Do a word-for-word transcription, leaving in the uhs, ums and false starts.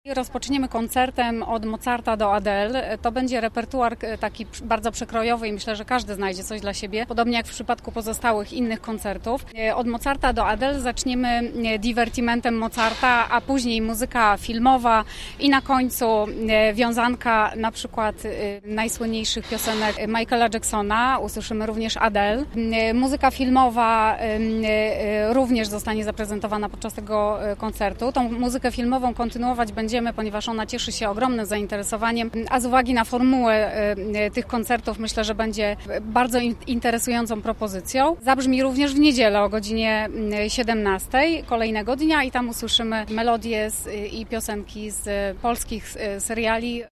Rozpoczniemy koncertem od Mozarta do Adele. To będzie repertuar taki bardzo przekrojowy i myślę, że każdy znajdzie coś dla siebie, podobnie jak w przypadku pozostałych innych koncertów. Od Mozarta do Adele zaczniemy divertimentem Mozarta, a później muzyka filmowa i na końcu wiązanka na przykład najsłynniejszych piosenek Michaela Jacksona. Usłyszymy również Adele. Muzyka filmowa również zostanie zaprezentowana podczas tego koncertu. Tą muzykę filmową kontynuować będzie Będziemy, ponieważ ona cieszy się ogromnym zainteresowaniem, a z uwagi na formułę tych koncertów myślę, że będzie bardzo interesującą propozycją. Zabrzmi również w niedzielę o godzinie siedemnastej kolejnego dnia i tam usłyszymy melodie i piosenki z polskich seriali.